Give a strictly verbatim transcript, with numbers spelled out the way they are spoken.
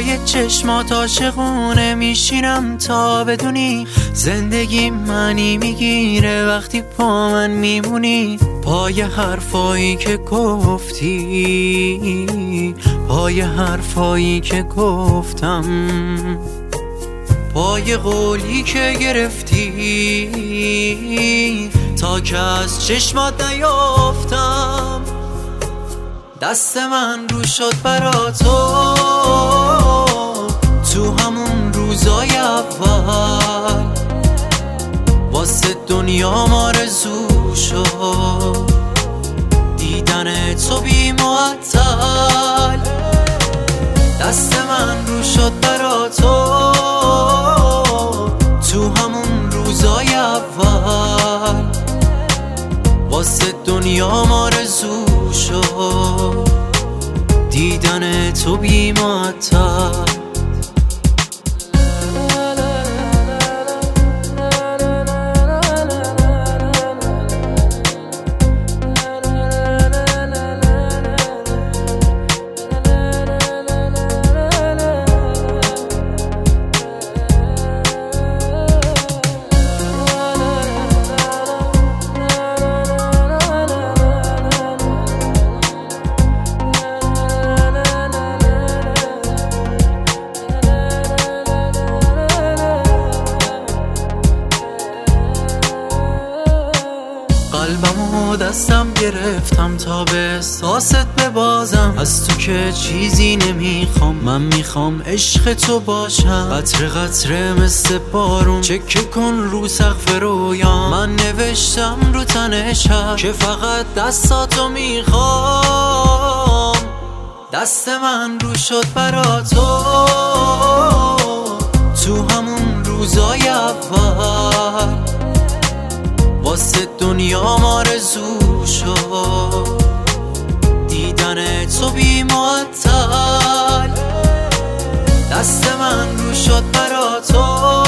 پای چشمات عاشقونه میشینم تا بدونی زندگی معنی میگیره وقتی پا من میمونی. پای حرفایی که گفتی، پای حرفایی که گفتم، پای قولی که گرفتی تا که از چشمات نیافتم. دست من رو شد برا تو تو همون روزای اول، واسه دنیام آرزو شد دیدن تو بی معطل. دست من رو شد برا تو تو همون روزای اول، واسه دنیام آرزو شد دیدن تو بی معطل. قلبمو دستم گرفتم تا به احساست ببازم، از تو که چیزی نمیخوام، من میخوام عشق تو باشم. قطره قطره مثل بارون چکه کن رو سقف رویام، من نوشتم رو تن شب که فقط دستاتو میخوام. دست من رو شد برا تو تو همون روزای اول، واسه دنیام آرزو شد دیدن تو بی معطل. دست من رو شد برا تو